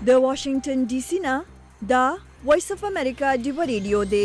د واشنگټن ډي سي نه دا وایس اف امریکا ډیو ریډیو دی.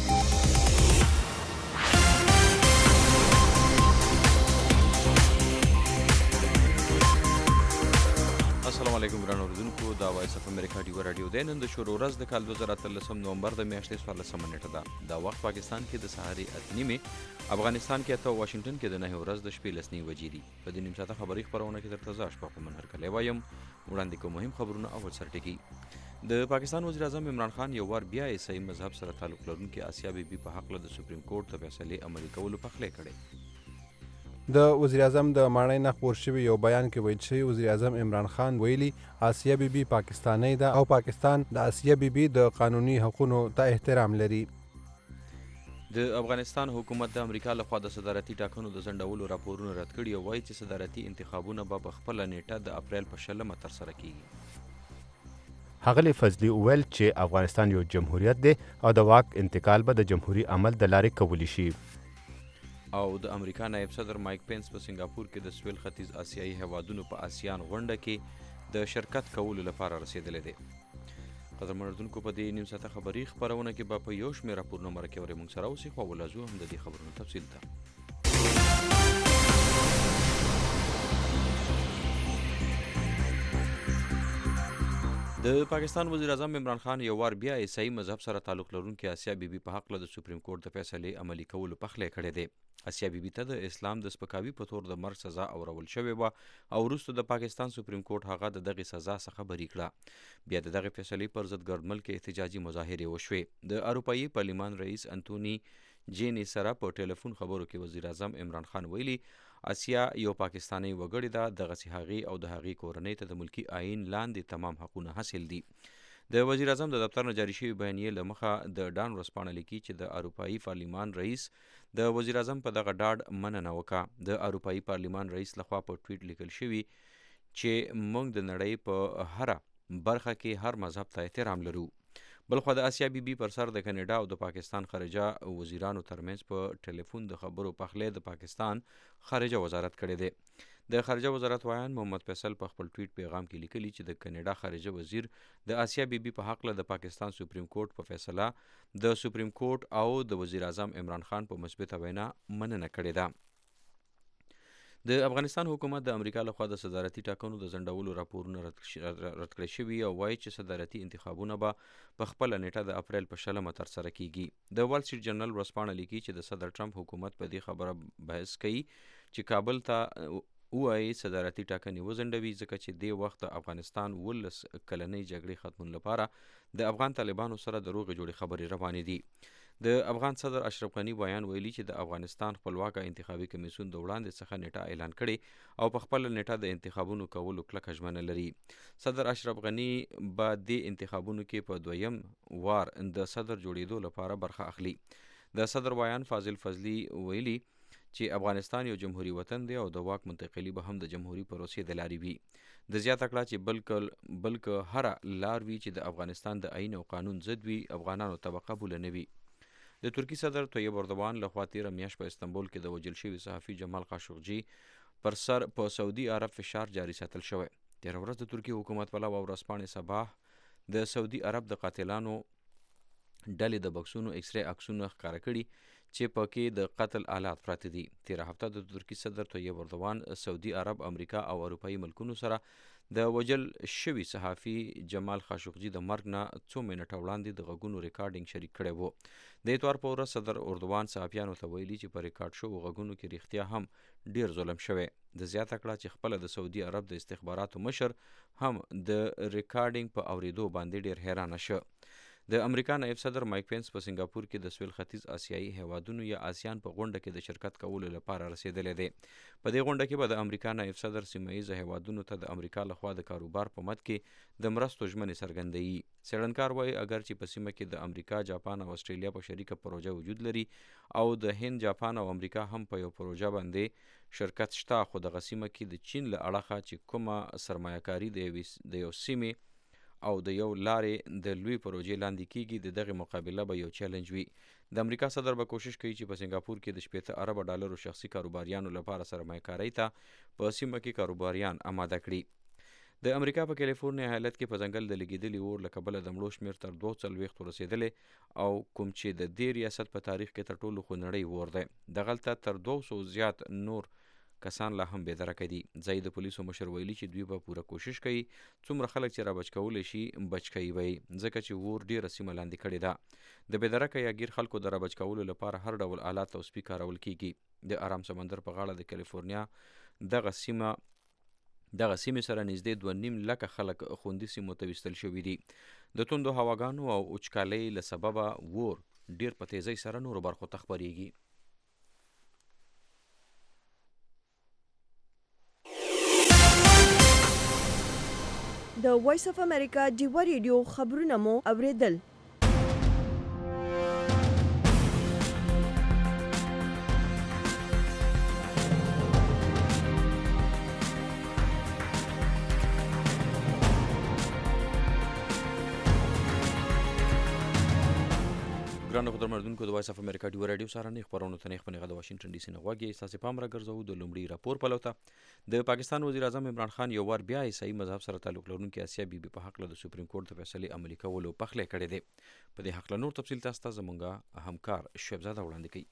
السلام علیکم ګرانو اوریدونکو، دا وایس اف امریکا ډیو رادیو دی. نن د شروع ورځ د کال 2013 نومبر د میاشتې 14 نیټه ده. دا وخت پاکستان کې د سهاري 8:30، افغانستان کې اته، واشنگټن کې د 9 ورځ د شپې 10 بجې دي. په دې نیم ساعته خبري خبرونه کې درته زه اشفاق منهر کلی وایم. وړاندې کوم مهم خبرونه. اول سرټکی د پاکستان وزیر اعظم عمران خان یو وار بیا عیسائی مذهب سره تعلق لرونکي آسیا بیبي په حق له د سپریم کورټ د فیصلې عملي کولو پخلی کړی. د وزیر اعظم د ماڼۍ نه خپور شوي یو بیان کې ویل شوي وزیر اعظم عمران خان ویلي آسیا بیبي پاکستانی ده او پاکستان د آسیا بیبي د قانوني حقوقو ته احترام لري. د افغانستان حکومت د امریکا لخوا د صدارتي ټاکنو د ځنډولو راپورونه رد کړي او وایي چې صدارتي انتخابونه به په خپله نیټه د اپریل په 20 ترسره کیږي. ښاغلي فضلي وویل چې افغانستان یو جمهوریت دی او د واک انتقال به د جمهوري عمل د لارې کولی شي. او د امریکا نایب صدر مایک پینس په سنگاپور کې د سویل ختیځ آسیایي هیوادونو په آسیان غونډه کې د شرکت کولو لپاره رسیدلی دی. قدرمن اردوونکو، په دې نیم ساعته خبري خپرونه کې به په یو شمېر راپورونه مرکه ورې موږ سره اوسئ، خو ولازو هم د دې خبرونو تفصیل ته. د پاکستان وزیر اعظم عمران خان یو وار بیا عیسائی مذهب سره تعلق لرونکي آسیا بیبي په حق له د سپریم کورټ د فیصلې عملي کولو پخلی کړی دی. آسیا بیبي ته د اسلام د سپکاوي په تور د مرګ سزا اورول شوې وه او وروسته د پاکستان سپریم کورټ هغه د دغې سزا څخه بری کړه. بیا د دغې فیصلې پر ضد ګرد ملک احتجاجي مظاهرې وشوې. د اروپایي پارلمان رئیس انتوني جیني سره په ټلیفون خبرو کې وزیر اعظم عمران خان ویلي آسیا یو پاکستانی وګړی ده، دغسې هغې او د هغې کورنۍ ته د ملکي آئین لاندې تمام حقونه حاصل دي. د وزیر اعظم د دفتر نه جاري شوي بیانیې له مخه د ډان ورځپاڼه لیکي چې د اروپایي پارلمان رئیس د وزیر اعظم په دغه ډاډ مننه وکړه. د اروپایي پارلمان رئیس لخوا په ټویټ لیکل شوي چې موږ د نړۍ په هره برخه کې هر مذهب ته احترام لرو. بلخوا د آسیا بیبي پر سر د کاناډا او د پاکستان خارجه وزیرانو ترمنځ په ټلیفون د خبرو پخلی د پاکستان خارجه وزارت کړی دی. د خارجه وزارت وایان محمد فیصل په خپل ټویټ پیغام کې لیکلي چې د کاناډا خارجه وزیر د آسیا بیبي په حق له د پاکستان سپریم کورټ په فیصله د سپریم کورټ او د وزیر اعظم عمران خان په مثبته وینا مننه کړې ده. د افغانستان حکومت د امریکا لخوا د صدارتي ټاکنو د ځنډولو راپورونه رد کړی شوي او وایي چې صدارتي انتخابونه به په خپله نیټه د اپریل په 20 ترسره کیږي. د وال سټریټ جرنل ورځپاڼه لیکي چې د صدر ټرمپ حکومت په دې خبره بحث کوي چې کابل ته وایي صدارتي ټاکنې وځنډوي، ځکه چې دې وخت د افغانستان 19 کلنۍ جګړې ختمون لپاره د افغان طالبانو سره د روغې جوړې خبرې روانې دي. د افغان صدر اشرف غني بیان ویلي چې د افغانستان خپلواکه انتخابي کمیسیون د وړاندې څخه نیټه اعلان کړي او په خپله نیټه د انتخابونو کولو کلکه ژمنه لري. صدر اشرف غني به دې انتخابونو کې په دویم وار د صدر جوړېدو لپاره برخه اخلي. د صدر ویان فاضل فضلي ویلي چې افغانستان یو جمهوری وطن دی او د واک منتقلي به هم د جمهوری پروسې د لارې وي. د زیاته کړه چې بلکې هر لار وي چې د افغانستان د آئین او قانون ضد وي، افغانانو ته به قبوله نه وي. د ترکی صدر طیب اردوان لخوا تیره میاشت په استنبول کې د وژل شوي صحافي جمال خاشقجي پر سر په سعودي عرب فشار جاري ساتل شوی. تیره ورځ د ترکی حکومت پلوه ورځپاڼې صباح د سعودي عرب د قاتلانو ډلې د بکسونو ایکسرې عکسونه ښکاره کړي چې پکې د قتل آلات پراته دي. تیره هفته د ترکی صدر طیب اردوان سعودي عرب، امریکا او اروپایي ملکونو سره د وژل شوي صحافي جمال خاشقجي د مرګ نه څو منټه وړاندې د غږونو ریکارډینګ شریک کړی و. د اتوار په ورځ صدر اردوان صحافیانو ته ویلي چې په ریکارډ شوو غږونو کې رښتیا هم ډیر ظلم شوی. د زیاته کړه چې خپله د سعودي عرب د استخباراتو مشر هم د ریکارډینګ په اوریدو باندې ډیر حیرانه شه. د امریکا نایب صدر مایک پینس په سنگاپور کې د سویل ختیځ آسیایي هیوادونو یا آسیان په غونډه کې د شرکت کولو لپاره رسیدلی دی. په دې غونډه کې به د امریکا نایب صدر سیمه ییزه هیوادونو ته د امریکا لخوا د کاروبار په مد کې د مرستو ژمنې څرګندوي. څېړنکار وایي اگر چې په سیمه کې د امریکا، جاپان او استرالیا په شریکه پروژه وجود لري او د هند، جاپان او امریکا هم په یو پروژه باندې شرکت شته، خو دغه سیمه کې د چین له اړخه چې کومه سرمایه‌کاري د یو سیمې او د یو لارې د لوی پروژې لاندې کیږي، د دغه مقابله به یو چیلنج وي. د امریکا صدر به کوشش کوي چې په سنگاپور کې د 80 ارب ډالرو شخصي کاروباریانو لپاره سرمایه‌کارۍ ته په سیمه کې کاروباریان آماده کړي. د امریکا په کیلیفورنیا ایالت کې په ځنګل د لګیدلي اور له کبله د مړو شمېر تر 240 رسېدلی او کوم چې د دې ریاست په تاریخ کې تر ټولو خونړی اور دی. دغلته تر 200 زیات نور کسان لا هم بېدرکه دي. ځایي د پولیسو مشر ویلي چې دوی به پوره کوشش کوي څومره خلک چې رابچ کولی شي بچ کوي به یې، ځکه چې اور ډېره سیمه لاندې کړې ده. د بېدرکه یا ګیر خلکو د رابچ کولو لپاره هر ډول آلات او سپي کارول کیږي. د آرام سمندر په غاړه د کیلیفورنیا دغه سیمې سره نږدې 2.5 لکه خلک خوندي سیمو ته ویستل شوي دي. د توندو هواګانو او وچکالۍ له سببه اور ډېر په تیزۍ سره نورو برخو ته خپرېږي. د وایس اف امریکا ډیوا ریډیو خبرونه مو اوریدل. ګرانو خبرمندونکو د وایس اف امریکا ډیوا ریډیو سره نه خبرونه ته نه خبرونه د واشنگټن ډي سي نه غواګي. تاسو پام راګرځو د لومړي راپور په لوته د پاکستان وزیر اعظم عمران خان یو ور بیا عیسائی مذهب سره تعلق لرونکي آسیا بیبي په حق له د سپریم کورټ د فیصلې عملي کولو پخلی کړی دی. په دې حق له نور تفصیل تاسو ته زمونږ همکار شعیب زاده وړاندې کوي.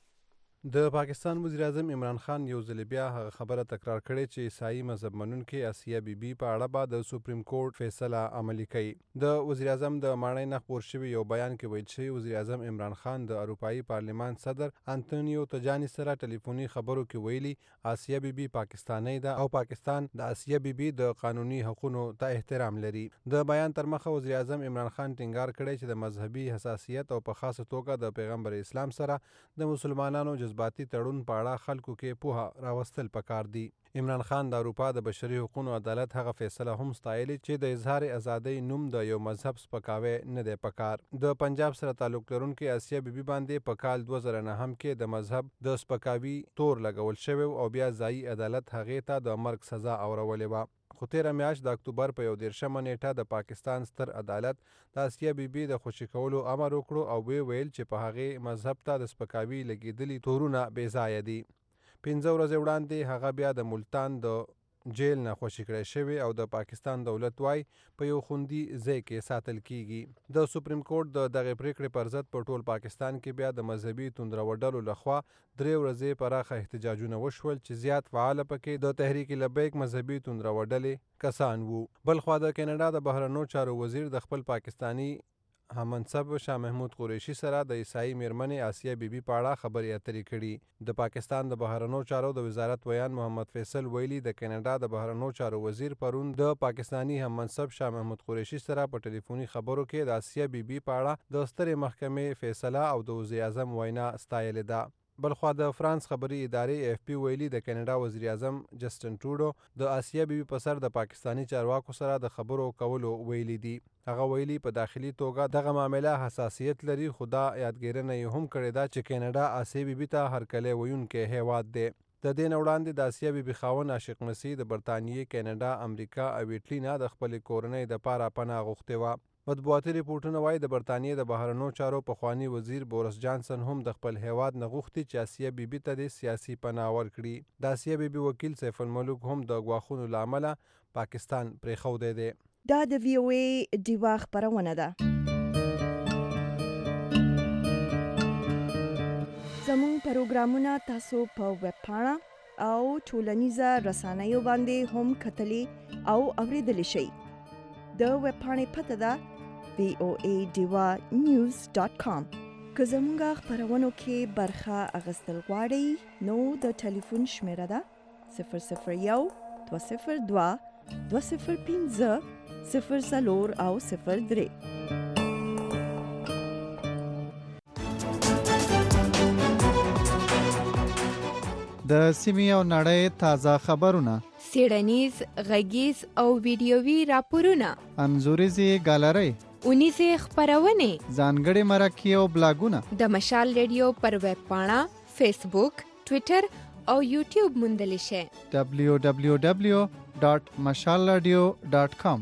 د پاکستان وزیر اعظم عمران خان یو ځل بیا هغه خبره تکرار کړې چې عیسائی مذهب منونکي آسیا بیبي په اړه به د سپریم کورټ فیصله عملي کوي. د وزیر اعظم د ماڼۍ نه خپور شوي یو بیان کې ویل شوی وزیر اعظم عمران خان د اروپایي پارلمان صدر انتونیو تجاني سره ټلیفوني خبرو کې ویلي آسیا بیبي پاکستاني ده او پاکستان د آسیا بیبي د قانوني حقوقو ته احترام لري. د بیان تر مخه وزیر اعظم عمران خان ټینګار کړی چې د مذهبي حساسیت او په خاصه توګه د پیغمبر اسلام سره د مسلمانانو جذباتي تړون په اړه خلکو کې پوهه راوستل پکار دي. عمران خان د اروپا د بشري حقوقو عدالت هغه فیصله هم ستایلې چې د اظهار ازادۍ نوم د یو مذهب سپکاوی نه دی پکار. د پنجاب سره تعلق لرونکي آسیا بیبي باندې په کال 2009 کې د مذهب د سپکاوي تور لګول شوی او بیا ځایي عدالت هغې ته د مرګ سزا اورولې وه. خو تیره میاشت د اکتوبر په 11 نیټه د پاکستان ستر عدالت د آسیا بیبي د خوشي کولو امر وکړو او ویل چې په هغې مذهب ته د سپکاوي لګېدلي تورونه بې ځایه دي. 15 ورځې وړاندې هغه بیا د ملتان د جیل نه خوشي کړی شوی او د پاکستان دولت وای په یو خوندي ځای کې ساتل کیږي. د سپریم کورټ د دغه پریکړې پر ضد په ټول پاکستان کې بیا د مذهبي توندروډلو لخوا 3 ورځې پراخه احتجاجونه وشول چې زیات فعال پکې د تحریک لبیک مذهبي توندروډلې کسان وو. بل خوا د کینیډا د بهرنیو چارو وزیر د خپل پاکستانی همنصب شاه محمود قریشي سره د عیسائی میرمنې آسیا بیبي په اړه خبرې اترې کړي. د پاکستان د بهرنیو چارو د وزارت ویان محمد فیصل ویلي د کینیډا د بهرنیو چارو وزیر پرون د پاکستانی همنصب شاه محمود قریشي سره په ټلیفوني خبرو کې د آسیا بیبي په اړه د سترې محکمې فیصله او د وزیر اعظم وینا ستایلې ده. بلخوا د فرانس خبري ادارې AFP ویلي د کینیډا وزیر اعظم جسټن ټروډو د آسیا بیبي په سر د پاکستانی چارواکو سره د خبرو کولو ویلي دي. هغه ویلي په داخلي توګه دغه معامله حساسیت لري، خو دا یادګیرنه یې هم کړې ده چې کینیډا آسیا بیبي ته هرکلی ویونکی هیواد دی. د دې نه وړاندې د آسیا بیبي خاوند عاشق مسیح د برطانیې، کینیډا، امریکا او ایټالي نه د خپلې کورنۍ دپاره پناه غوښتې وه. مطبوعاتي ریپورټونه وایي د برطانیې د بهرنیو چارو پخواني وزیر بورس جانسن هم د خپل هیواد نه غوښتي چې آسیا بیبي ته د سیاسي پناه ورکړي. د آسیا بیبي وکیل سیف الملوک هم د ګواښونو له امله پاکستان پرېښودی دی. دا د VOA ډیوا خبرونه ده. زموږ پروګرامونه تاسو په ویب پاڼه او ټولنیزه رسنیو باندې هم کتلی او اوریدلی شئ. د ویب پاڼې پته ده voadivanews.com. که زموږ خبرونو کې برخه اخیستل غواړئ نو د ټلیفون شمیره ده 001 202 205 04 او 03. د سیمې او نړۍ تازه خبرونه، څېړنیز، غږیز او ویډیويي راپورونه، انځوریزې ګالرۍ، اونیزې خپرونې، ځانګړي مرکې او بلاګونه د مشال ریډیو پر ویب پاڼه، فیسبوک، ټویټر او یوټیوب موندلی شئ. www.mashalradio.com.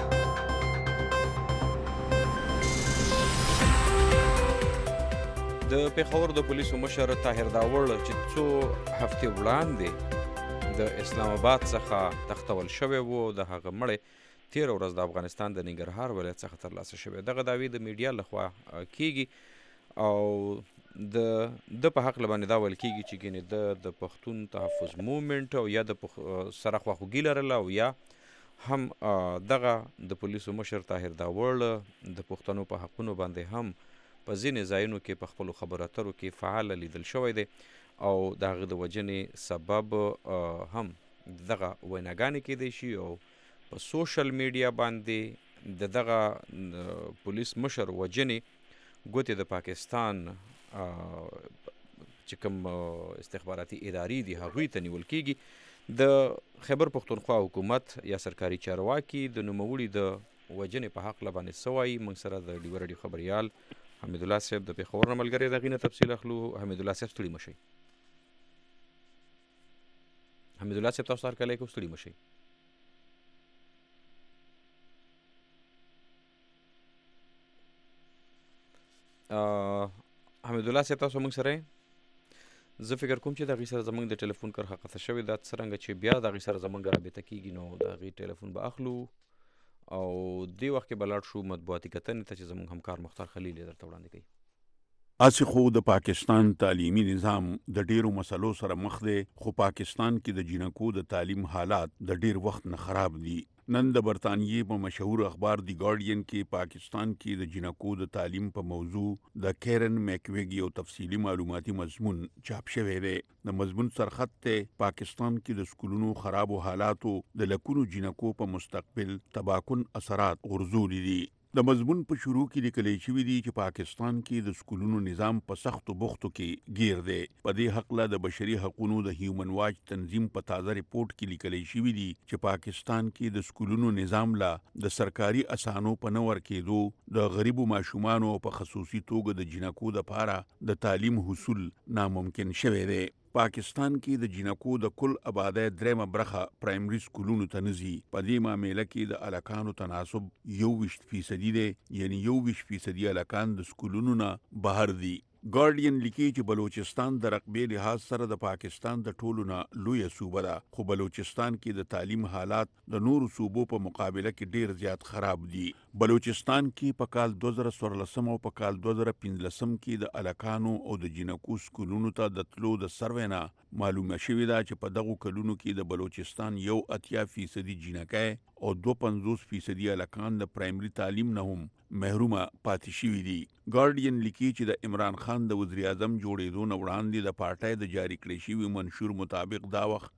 د د پېښور د پولیسو مشر طاهر داوړ چې څو هفتې وړاندې د اسلام آباد څخه تختول شوی و، د هغه مړی تېره ورځ د افغانستان د ننګرهار ولایت څخه ترلاسه شوی. دغه دعوې د میډیا لخوا کیږي او د په حق باندې دا ویل کیږي چې ګینې د پښتون تحفظ موومنټ او یا د سره خواخوږي لرله او یا هم دغه د پولیسو مشر طاهر داوړ د پښتنو په حقونو باندې هم په ځینې ځایونو کې په خپلو خبرو اترو کې فعال لیدل شوی دی او د هغې د وژنې سبب هم دغه ویناګانې کیدی شي او په سوشل میډیا باندې د دغه پولیس مشر وژنې ګوتې د پاکستان چې کوم استخباراتي ادارې دي هغوی ته نیول کیږي. د خیبر پښتونخوا حکومت یا سرکاري چارواکي د نوموړي د وژنې په حق باندې څه وایي. موږ سره د ډیوه راډیو خبریال حمیدالله صاحب د پېښور نه ملګری د هغې نه تفصیل اخلو. حمیدالله صاحب ستړي مه شئ. حمیدالله صاحب تاسو هرکلی کوو، ستړي مه شئ. حمیدالله صاحب تاسو موږ سره یې؟ زه فکر کوم چې د هغې سره زموږ د ټلیفون کرښه قطع شوې ده، څرنګه چې بیا د هغې سره زموږ رابطه کېږي نو د هغې ټلیفون به اخلو او دې وخت کې به لاړ شو مطبوعاتي کتنې ته چې زموږ همکار مختار خلیل یې درته وړاندې کوي. اسی خو د پاکستان تعلیمي نظام د ډیرو مسلو سره مخ دی، خو پاکستان کې د جنکو د تعلیم حالات د ډیر وخت نه خراب دي. نن د برطانیې په مشهور اخبار دی ګارډین کې پاکستان کې د جنکو د تعلیم په موضوع د کیرن میکویګ یو تفصیلی معلوماتي مضمون چاپ شوی دی. د مضمون سرخط ته پاکستان کې د سکولونو خرابو حالاتو د لکونو جنکو په مستقبل تباکن اثرات غورځولي دي. د مضمون په شروع کې لیکل شوي دي چې پاکستان کې د سکولونو نظام په سختو بوختو کې گیر دی. په دې حقله د بشري حقوقو د هیومن واچ تنظیم په تازه ریپورت کې لیکل شوي دي چې پاکستان کې د سکولونو نظام لا د سرکاري اسانو په نه ورکېدو د غریبو ماشومانو په خصوصي توګه د جنکو دپاره د تعلیم حصول ناممکن شوی دی. پاکستان کې د جنکو د کل آبادی 3 برخه پرایمري سکولونو ته نزي. په دې معامله کې د الکانو تناسب 21% دی، یعنی 21% الکان د سکولونو نه بهر دي. ګارډین لیکي چې بلوچستان د رقبې لحاظ سره د پاکستان د ټولو نه لویه صوبه ده، خو بلوچستان کې د تعلیم حالات د نورو صوبو په مقابله کې ډیر زیات خراب دي. بلوچستان کې په کال 2014 او په کال 2015 کې د الکانو او د جنکو سکولونو ته د تلو د سروې نه معلومه شوې ده چې په دغو کلونو کې د بلوچستان 80% جنکۍ او 52% الکان د پرایمري تعلیم نه هم محرومه پاتې شوي دي. ګارډین لیکي چې د عمران خان د وزیر اعظم جوړېدو نه وړاندې د پارټۍ د جاری کړی شوي منشور مطابق دا وخت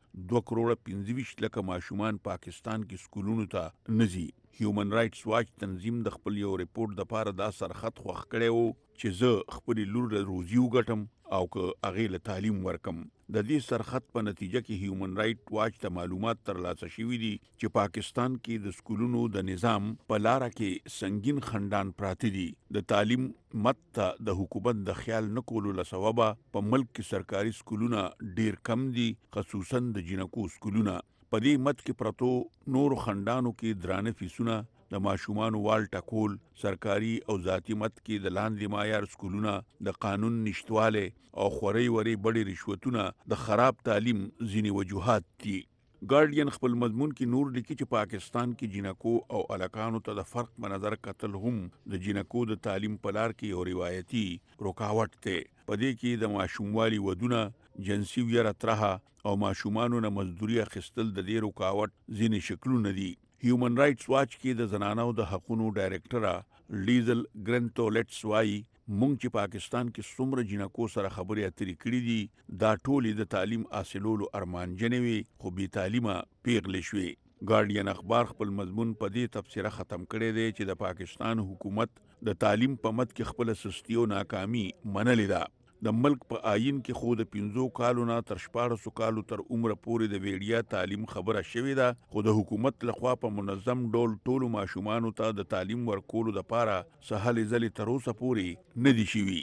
2.25 ماشومان پاکستان کې سکولونو ته نزي. هیومن رائټس واچ تنظیم د خپل یو ریپورت دپاره دا سرخط خوښ کړی و چې زه خپلې لور له روزي وګټم او که هغې له تعلیم ورکم. د دې سرخط په نتیجه کې هیومن رائټ واچ ته معلومات ترلاسه شوي دي چې پاکستان کې د سکولونو د نظام په لاره کې سنگین خندان پراته دي. د تعلیم مت ته د حکومت د خیال نه کولو له سببه په ملک کې سرکاري سکولونه ډیر کم دي، خصوصا د جنکو سکولونه. په دې مت کې پرتو نورو خندانو کې درانه فیسونه، د ماشومانو وال ټکول، سرکاري او ذاتي مت کې د لاندې معیار سکولونه، د قانون نشتواله او خوري وري بډې رشوتونه د خراب تعلیم ځینې وجوهات دي. ګارډین خپل مضمون کې نور لیکي چې پاکستان کې جنکو او الکانو ته د فرق په نظر کتل هم د جنکو د تعلیم په لار کې یو روایتي رکاوټ دی. په دې کې د ماشوموالي ودونه، جنسي ویره ترهه او ماشومانو نه مزدوري اخیستل د دې رکاوټ ځینې شکلونه دي. هیومن رائټس واچ کې د زنانو د حقونو ډایرکټره لیزل ګرنټولټس وایي مونږ چې پاکستان کې څومره جنکو سره خبرې اترې کړې دي دا ټولې د تعلیم حاصلولو ارمانجنې وي خو بې تعلیمه پیغلې شوې. ګارډین اخبار خپل مضمون په دې تبصره ختم کړی دی چې د پاکستان حکومت د تعلیم په مت کې خپل سستی او ناکامي منلې ده. د ملک په آئین کې خو د 15 کالو نه تر 14 کالو تر عمره پورې د ویډیا تعلیم خبره شوې ده، خو د حکومت لخوا په منظم ډول ټولو ماشومانو ته د تعلیم ورکولو دپاره څه هلې ځلې تر اوسه پورې نه دي شوي.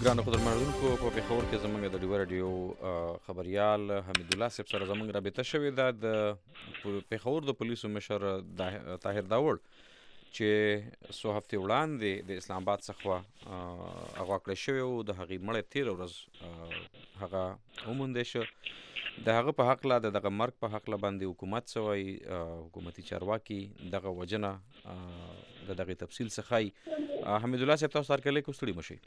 ګرانو قدرمنونکو په پیښور کې زموږ د ډیو رادیو خبريال حمید الله صاحب سره زموږ رابطه شوې ده د پیښور د پولیسو مشر طاهر داوړ چې څو هفتې وړاندې د اسلام آباد څخه اغوا کړی شوی او د هغې مړی تېره ورځ هغه وموندی شو. د هغه په حقله د دغه مرګ په حقله باندې حکومت څه وایي، حکومتي چارواکي دغه وجنه د دغې تفصیل څه ښایي. حمید الله صاحب تاسو هرکلی کو ستړي مشئ.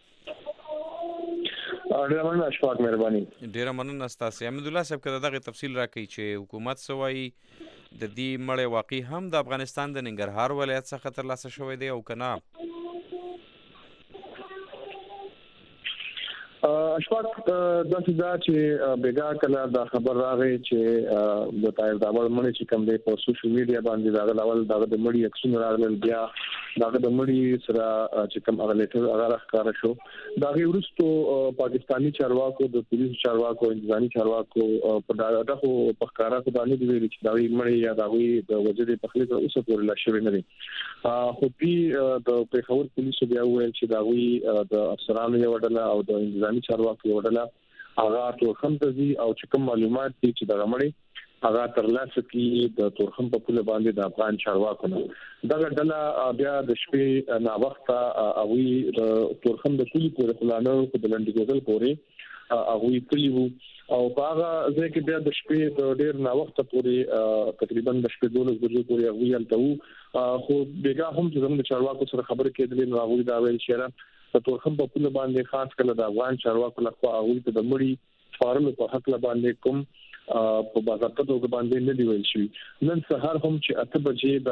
ډیره مننه اشفاق، مهرباني. ډیره مننه ستاسې. حمید الله صاحب که د دغې تفصیل راکړئ چې حکومت څه وایي، د دې مړی واقعي هم د افغانستان د ننګرهار ولایت څخه ترلاسه شوی دی او که نه؟ اشفاق داسې ده چې بېګا کله دا خبر راغی چې د طاهر داوړ مړی چې کوم دی په سوشل میډیا باندې دغه ډول دغه د مړي عکسونه راغلل، بیا دغه د مړي سره چې کوم هغه لیټر هغه راښکاره شو. د هغې وروستو پاکستاني چارواکو، د پولیسو چارواکو، انتظامي چارواکو په ډاډه خو په ښکاره خو دا نه دي ویلي چې د هغوی مړی یا د هغوی د وژلې پخلي تر اوسه پورې لا شوی نه دی. خو دوی د پېښور پولیسو بیا وویل چې د هغوی د افسرانو یوه ډله او د انتظامي چارواکو یوه ډله هغه تورخم ته ځي او چې کوم معلومات دي چې دغه مړی هغه ترلاسه کړي د تورخم په پوله باندې د افغان چارواکو نه. دغه ډله بیا د شپې ناوخته هغوی د تورخم د پولې پورې خلانه په د لنډي ګوزل پورې هغوی کلي وو او په هغه ځای کې بیا د شپې د ډېر ناوخته پورې تقریبا د شپې 12 بجې پورې هغوی هلته وو. خو بېګا هم چې زموږ د چارواکو سره خبرې کېدلې نو هغوی دا ویل چې د تورخم په پوله باندې خاص کله د افغان چارواکو لخوا هغوی ته د مړي سپارلو په حقله باندې کوم په باضابطه توګه باندې نه دی ویل شوي. نن سهار هم چې 8 بجې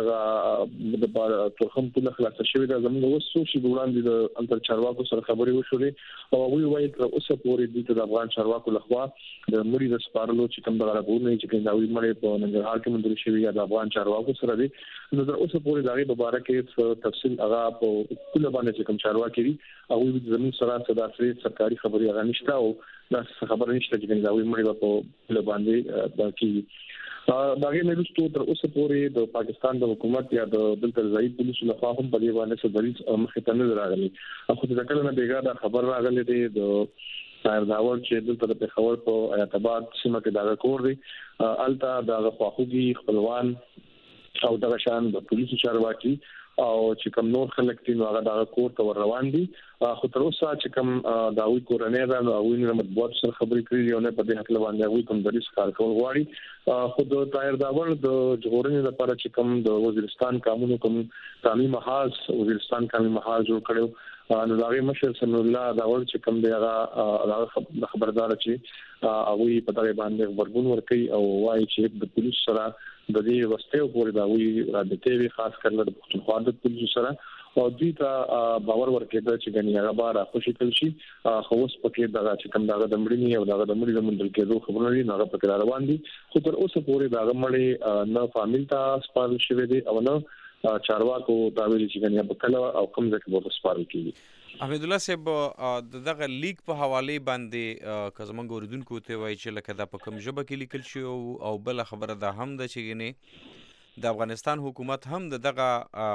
د تورخم پوله خلاصه شوې ده، زموږ اوس څو شېبې وړاندې د انتر چارواکو سره خبرې وشولې او هغوی وایي تر اوسه پورې دوی ته د افغان چارواکو لخوا د مړي د سپارلو چې کوم دغه راپورونه چې کوم د هغوی مړی په ننګرهار کې موندل شوي یا د افغان چارواکو سره دی، نو تر اوسه پورې د هغې په باره کې تفصیل هغه په پوله باندې چې کوم چارواکي دي هغوی زموږ سره څه داسې سرکاري خبرې هغه نشته او داسې خبره نشته چې د هغوی مړی په پوله باندې دا کېږي. د هغې نه وروستو تر اوسه پورې د پاکستان د حکومت یا د دلته ځایي پولیسو لخوا هم په دې باندې څه دریځ مخې ته نه دی راغلی. خو د کله نه بېګا دا خبر راغلی دی د طاهر داوړ چې دلته د پېښور په حیات آباد سیمه کې دغه کور دی، هلته دغه خواخوږي خپلوان او دغه شان د پولیسو چارواکي او چې کوم نور خلک دي نو هغه دغه کور ته ور روان دي. خو تر اوسه چې کوم د هغوی کورنۍ ده نو هغوی نه مطبوعاتو سره خبرې کړي دي او نه په دې هکله باندې هغوی کوم دریځ ښکار کول غواړي. خو د طاهر داوړ د ژغورنې لپاره چې کوم د وزیرستان قانون کوم قانوني محاذ وزیرستان قانوني محاذ جوړ کړو نو د هغې مشر سمیع الله داوړ چې کوم دی هغه خبردار چې هغوی په دغې باندې غبرګون ورکوي او وایي چې د پولیسو سره د دې وروستیو پورې د هغوی رابطې وي، خاص کر د پښتونخوا د پولیسو سره، او دوی ته باور ورکېده چې ګنې هغه به راخوشي کړل شي. خو اوس پکې دغه چې کوم دغه د مړینې او دغه د مړي د موندل کېدو خبرونه دي نو هغه پکې را روان دي. خو تر اوسه پورې د هغه مړی نه فامیل ته سپارل شوی دی او نه چارواکو دا ویلي چې ګنې به کله او کوم ځای کې به سپارل کېږي. حمید الله صاحب دغه لیک په حواله باندې که زموږ اوریدونکو ته وایي چې لکه دا په کوم ژبه کې لیکل شوی او بله خبره دا هم ده چې ګنې د افغانستان حکومت هم دغه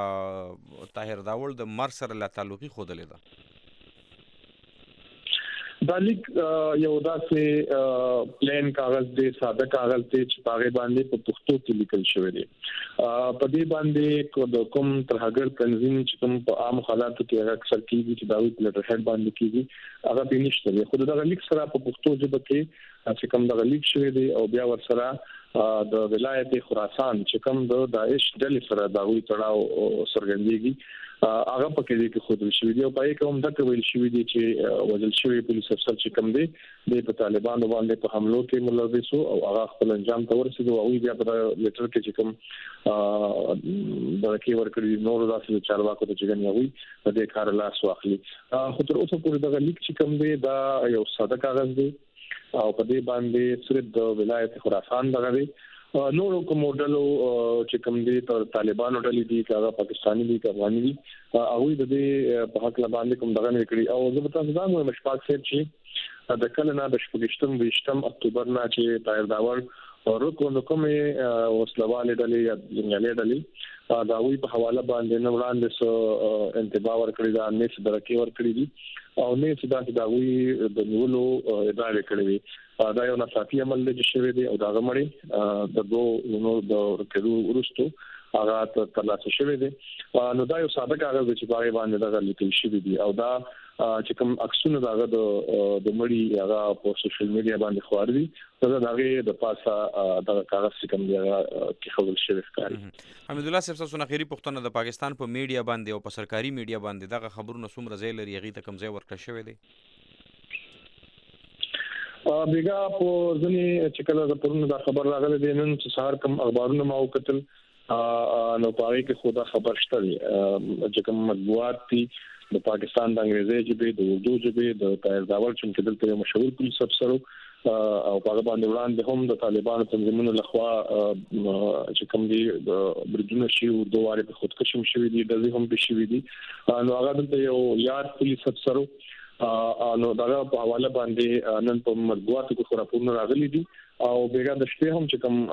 طاهر داوړ د مرګ سره لا تعلقي ښودلې ده. دا لیک یو داسې پلین کاغذ دی، ساده کاغذ دی چې په هغې باندې په پښتو کې لیکل شوی دی. په دې باندې د کوم ترهګر تنظیم چې کوم په عام حالاتو کې هغه اکثر کېږي چې د هغوی په لیټر هیډ باندې کېږي هغه پرې نشته دی. خو د دغه لیک سره په پښتو ژبه کې چې کوم دغه لیک شوی دی او بیا ورسره د ولایت خراسان چې کوم د داعش ډلې سره د هغوی تړاو څرګندېږي هغه پکې دی کې ښودل شوي دي او په هغې کې هم دغه ویل شوي دي چې وژل شوی پولیس افسر چې کوم دی دی په طالبانو باندې په حملو کې ملوث و او هغه خپل انجام ته ورسېد او هغوی بیا په لیټر کې چې کوم دغه کې ورکړي نورو داسې چارواکو ته چې ګنې هغوی په دې کار لاس واخلي. خو تر اوسه پورې دغه لیک چې کوم دی دا یو ساده کاغذ دی او په دې باندې صرف د ولایت خراسان دغه دی، نورو کوم ډلو چې کوم دي طالبانو ډلې دي که هغه پاکستاني دي که افغاني دي هغوی د دې په حقله باندې کوم دغه نه کړي. او زه به تاسو دا وایم اشفاق صاحب چې د کله نه د 28 اکتوبر نه چې طاهر داوړ ورکو نو کومې وسلوالې ډلې یا جنګیالي ډلې د هغوی په حواله باندې نه وړاندې انتباه ورکړي ده، امنیت درکې ورکړي دي او نه چې دا وی د نیولو ادارې کړې دا یو ناڅاپي عمل دی شوی دی او دا غمړي د دوه نو د کېدو ورستو هغه ترلاسه شوی دی نو دا یو ساده کاغذ چې باغې باندې دا لیکل شوی دی او دا چې کوم عکسونه داغه د مړی هغه په سوشل میډیا باندې خور دي دا دغه د پاسه د کاغذ کوم دی چې خبر شوی ښکاري. حمید الله صاحب تاسو نه خيري پښتنه د پاکستان په میډیا باندې او په سرکاري میډیا باندې دغه خبرونه څومره ځای لري هغه ته کوم ځای ورکړل شوی دی؟ بیګا په ځنی چې کله د پرونه دا خبر راغله د نن چې سهار کوم اخبارونه ما وکتل نو پاره کې خدا خبر شته چې کوم مطبوعات دي د پاکستان د انګریزي ژبې د اردو ژبې د طاهر داور چې دلته مشهور پولیس افسر او په باندې وړاندې هم د طالبانو تنظیمونو لخوا چې کوم دي بریدونه شي او دوه واره په خودکشي شوی دي د هم به شوی دي نو هغه دلته یو یاد پولیس افسر نو دا په حواله باندې نن په مطبوعاتو کې خبرونه راغلي دي او بیګا د شپې هم چې کوم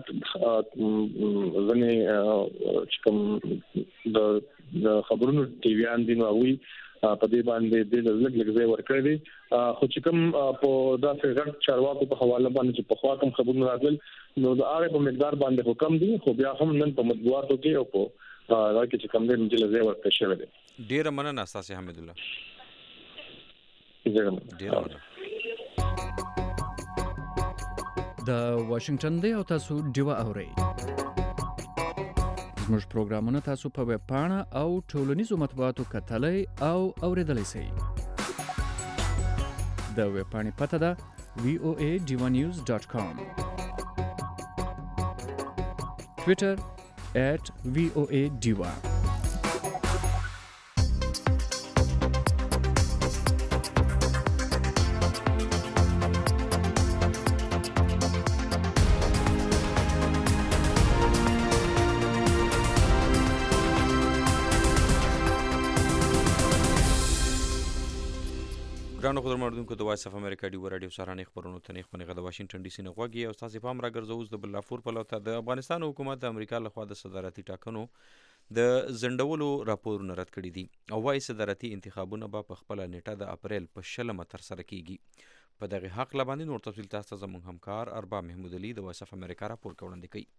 غټ ځنه چې کوم د خبرونو ټي وي ان دي نو وی په دې باندې د لږ ځای ورکړی دي خو چې کوم په داسې غټ چارواکو په حواله باندې چې په خوا کوم خبرونه راغلل نو د هغه په مقدار باندې حکم دي خو بیا هم نن په مطبوعاتو کې او په دا کې چې کوم دې د ځای ورکړی شوی دی. ډیر مننه اساس حمید الله. د واشنگټن دی او تاسو ډیوا اورئ. زموږ پروګرامونه تاسو په ویب پاڼه او ټولنیزو مطبوعاتو کتلای او اوریدلای شئ. د ویب پاڼې پته ده voadivanews.com. Twitter @voadiva. ګرانو خبرمردونکو د وایس اف امریکا دی رادیو سارانه خبرونو تنیخ پنګه د واشنگټن ډي سي نه غوږی او تاسو په امر راګرځوز د بلافور په لوته د افغانستان حکومت د امریکا لخوا د صدارتي ټاکنو د زندولو راپورونه رد کړي دي او وايي صدارتي انتخابونه به په خپل نیټه د اپریل په 16 تر سره کیږي. په دغه حق لباندې نور تفصیل تاسو زموږ همکار اربا محمود علي د وایس اف امریکا راپور وړاندې کوي.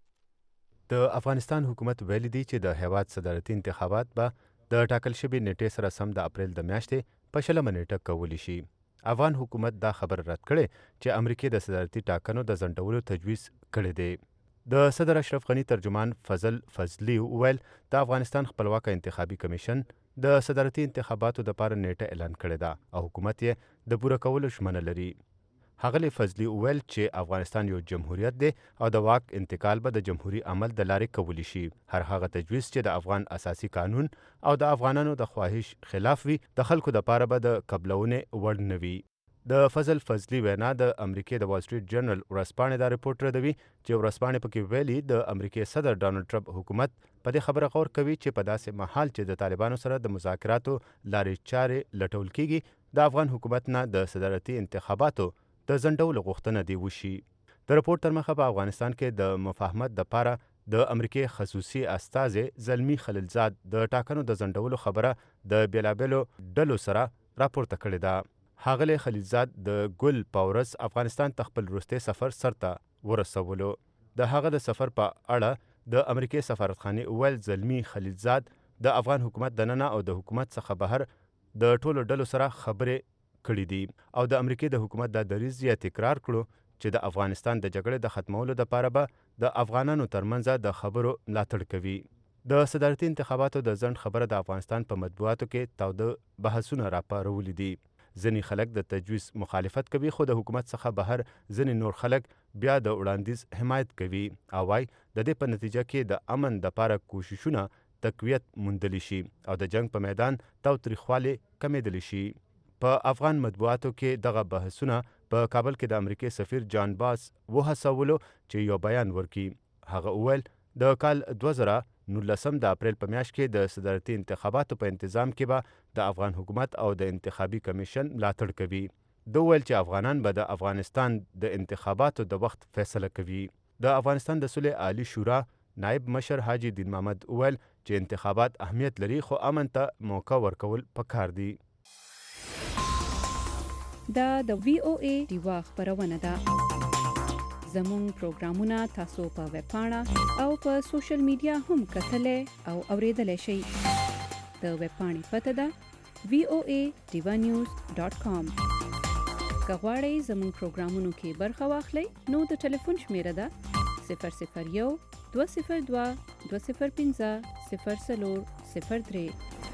د افغانستان حکومت ویلي دی چې د هیواد صدارتي انتخابات به د ټاکل شوی نیټې سره سم د اپریل د میاشتې په 16 نیټه کولی شي. افغان حکومت دا خبر رد کړي چې امریکای د صدارتي ټاکنو د ځنډولو تجویز کړی دی. د صدر اشرف غنی ترجمان فضل فضلی ویل د افغانستان خپلواک انتخابي کمیشن د صدارتي انتخاباتو د لپاره نیټه اعلان کړې ده او حکومت یې د پوره کولو ژمنه لري. هغه فضلی ویل چې افغانستان یو جمهوریت دی او د واک انتقال به د جمهوریت عمل د لارې کولی شي. هر هغه تجویز چې د افغان اساسي قانون او د افغانانو د خواهش خلاف وي د خلکو د لپاره به د قبلونې وړ نه وي. د فضل فضلی وینا د امریکای د وال سټریټ جرنل ورځپاڼې دا رپورټ ردوي چې ورځپاڼې پکې ویلي د امریکای صدر ډانلډ ټرمپ حکومت په دې خبره غور کوي چې په داسې محل چې د طالبانو سره د مذاکراتو لارې چارې لټول کیږي د افغان حکومت نه د صدارتي انتخاباتو د ځنډولو غوښتنه دی وشي. د رپورټ تر مخه په افغانستان کې د مفاهمت لپاره د امریکای خصوصي استازي زلمی خلیلزاد د ټاکنو د ځنډولو خبره د بیلابلو ډلو سره راپورته کړې ده. ښاغلی خلیلزاد د ګل پاورس افغانستان ته خپل وروستی سفر سرته ورسولو. د هغه د سفر په اړه د امریکای سفارتخانې ویل زلمی خلیلزاد د افغان حکومت دننه او د حکومت څخه بهر د ټولو ډلو سره خبرې کړي دي او د امریکای د حکومت د دریځ یې تکرار کړو چې د افغانستان د جګړې د ختمولو لپاره به د افغانانو ترمنځ د خبرو ملاتړ کوي. د صدارتي انتخاباتو د ځنډ خبره د افغانستان په مطبوعاتو کې تاوده بحثونه راپارولي دي. ځینې خلک د تجویز مخالفت کوي خو د حکومت څخه بهر ځینې نور خلک بیا د وړاندیز حمایت کوي او وايي د دې په نتیجه کې د امن لپاره کوششونه تقویت موندلی شي او د جنگ په میدان تاوتریخوالی کمیدلی شي. په افغان مطبوعاتو کې دغه بحثونه په کابل کې د امریکای سفیر جان باس وهڅولو چې یو بیان ورکړي. هغه وویل د کال 2019 د اپریل په میاشت کې د صدارتي انتخاباتو په انتظام کې به د افغان حکومت او د انتخابي کمیشن ملاتړ کوي. د ویل چې افغانان به د افغانستان د انتخاباتو د وخت فیصله کوي. د افغانستان د صلح عالی شورا نائب مشر حاجی دین محمد ویل چې انتخابات اهمیت لري خو امن ته موقع ورکول پکار دي. دا د VOA ډیوا خبرونه ده. زموږ پروګرامونه تاسو په ویب پاڼه او په سوشل میډیا هم کتلای او اوریدلای شئ. د ویب پاڼې پته ده voadivanews.com. که غواړئ زموږ پروګرامونو کې برخه واخلئ نو د ټلیفون شمیره ده 001 202 205 0403.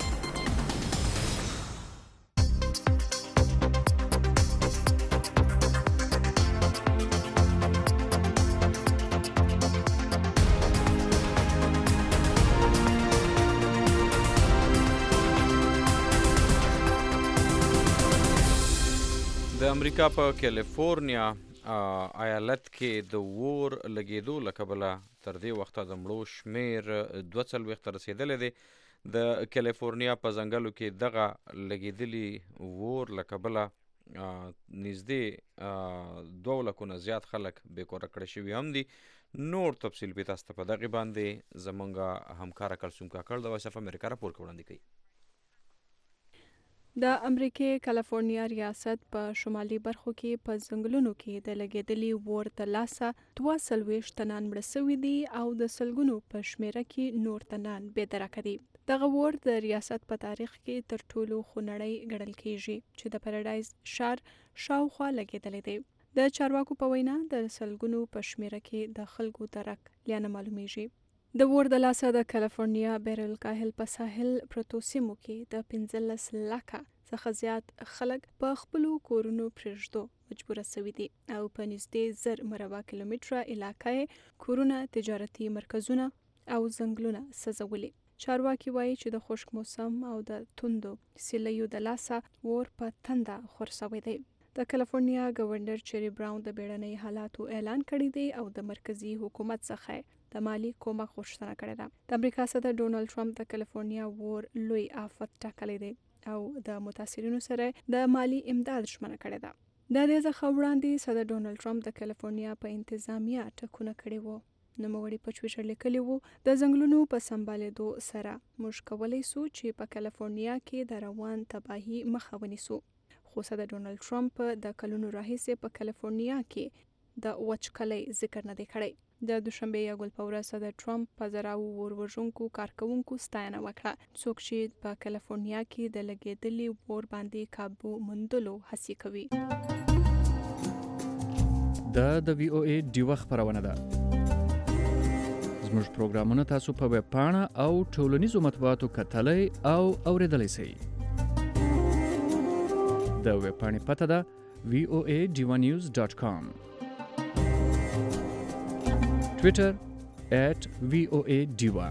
د امریکا په کیلیفورنیا ایالت کې د اور لګېدو له کبله تر دې وخته د مړو شمیر 42 ته رسېدلی دی. د کیلیفورنیا په ځنګلو کې دغه لګېدلي اور له کبله نږدې 2 لکونه زیات خلک بېکوره کړی شوي هم دي. نور تفصیل به تاسو ته په دغې باندې زموږ همکاره کلثوم کاکړ د وایس اف امریکا راپور کې وړاندې کوي. د امریکې کالیفورنیا ریاست په شمالي برخو کې په ځنګلونو کې د لګېدلي اور د لاسه 42 تنان مړه شوي دي او د سلګونو په شمیره کې نور تنان بېدرکه دي. دغه اور د ریاست په تاریخ کې تر ټولو خونړی ګڼل کېږي چې د پیراډایز ښار شاوخوا لګېدلی دی. د چارواکو په وینا د سلګونو په شمیره کې د خلکو درک لیانه معلومیږي. د اور د لاسه د کالیفورنیا بیرالکاهل په ساحل پرتو سیمو کې د 15 لکه څخه زیات خلک په خپلو کورونو پرېږدو مجبور شوي دي او په نږدې 1000 مربع کیلومتره علاقه کورونه، تجارتي مرکزونه او ځنګلونه سوځولي. چارواکي وایي چې د خشک موسم او د توندو سیلیو د لاسه اور په تنده خورسوي دی. د کالیفورنیا گورنر چری براون د بیړنۍ حالاتو اعلان کړی دی او د مرکزی حکومت څخه د مالی کومک غوښتنه کړې ده. د امریکا صدر ډونالد ټرمپ د کالیفورنیا اور لوی آفت ټاکلی دی او د متاثرینو سره د مالی امداد ژمنه کړې ده. د دې څخه وړاندې صدر ډونالد ټرمپ د کالیفورنیا په انتظامیه ټکونه کړي وو. نوموړي په ټویټر لیکلي وو د ځنګلونو په سمبالېدو سره موږ کولی سو چې په کالیفورنیا کې د روان تباهي مخه ونیسو. خو صدر ډونالد ټرمپ د کلونو راهیسې په کالیفورنیا کې د وچکالۍ ذکر نه دی کړی. د دوشنبه یو په ورځ صدر ټرمپ په زراعو اور وژونکو کارکونکو ستاینه وکړه څوک چې په کالیفورنیا کې د لګېدلي اور باندې کابو موندلو هڅې کوي. دا د VOA ډیوا خبرونه ده. زموږ پروګرامونه تاسو په ویب پاڼه او ټولنیزو مطبوعاتو کتلای او اوریدلای شئ. د ویب پاڼې پته ده voadivanews.com. Twitter @VOA_Diva.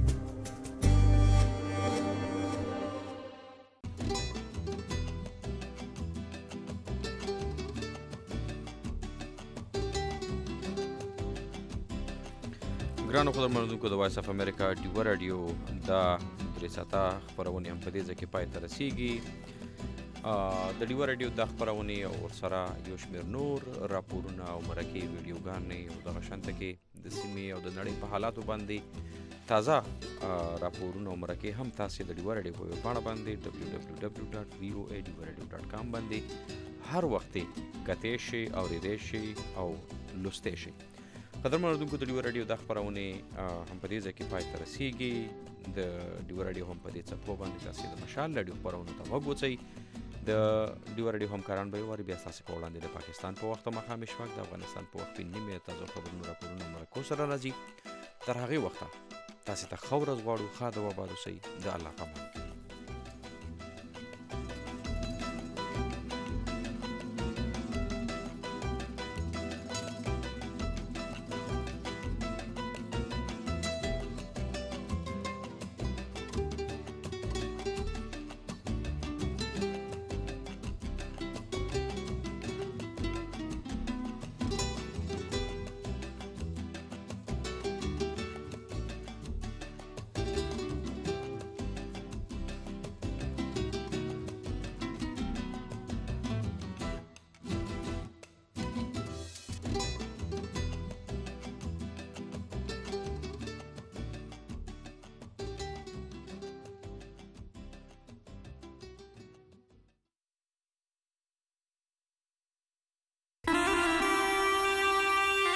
ګرانو خبرمنونکو د وایس اف امریکا ډیوا رادیو دا درې ساعته خبرونه هم په دې ځکه پای ته رسیږي. د ډیوا رادیو د خبرونه او سره یو شمېر نور راپورونه او مرکې ویډیوګانې او دغه شانته کې د سیمې او د نړۍ په حالاتو باندې تازه راپورونه او مرکې هم تاسو د ډیوا رادیو په ویب پاڼه باندې www.voadivanews.com باندې هر وخت کتئ شئ، اورېدئ شئ او لوستئ شئ. قدرمنو د ډیوا رادیو د خبرونه هم په دې ځکه پای ته رسیږي. د ډیوا رادیو هم په دې څپو باندې تاسو د مشال رادیو خبرونه ته وګورئ. د ډیوا رادیو همکاران به وری بیا تاسو په وړاندې د پاکستان په وخت مخامخ شوک د افغانستان په وخت نیمه تازه خبرونه راپورونه مرکو سره راځي. تر هغه وخت تاسو ته خو ورځ غواړو. خاده و باد اوسئ. د الله پامان.